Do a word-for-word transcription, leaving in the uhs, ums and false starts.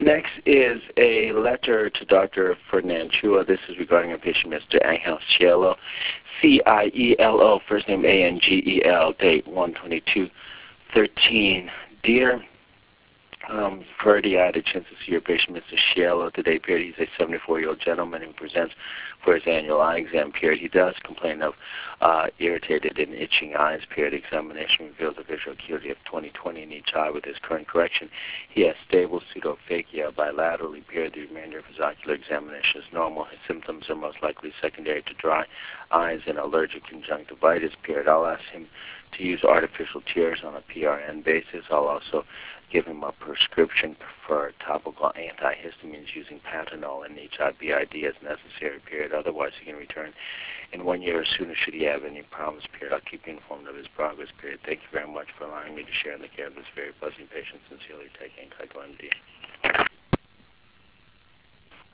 Next is a letter to Doctor Ferdinand Chua. This is regarding a patient, Mister Angel Cielo, C I E L O, first name A N G E L, date one twenty-two thirteen. Dear um, Ferdy, I had a chance to see your patient, Mister Cielo, today. Period. He's a seventy-four-year-old gentleman who presents for his annual eye exam. Period. He does complain of uh, irritated and itching eyes. Period. Examination reveals a visual acuity of twenty twenty in each eye. With his current correction, he has stable pseudophakia bilaterally. Period. The remainder of his ocular examination is normal. His symptoms are most likely secondary to dry eyes and allergic conjunctivitis. Period. I'll ask him to use artificial tears on a P R N basis. I'll also give him a prescription for topical antihistamines using Panadol and H I B I D as necessary. Period. Otherwise, he can return in one year as soon as should he have any problems. Period. I'll keep you informed of his progress. Period. Thank you very much for allowing me to share in the care of this very pleasant patient. Sincerely, taking Kaito M D.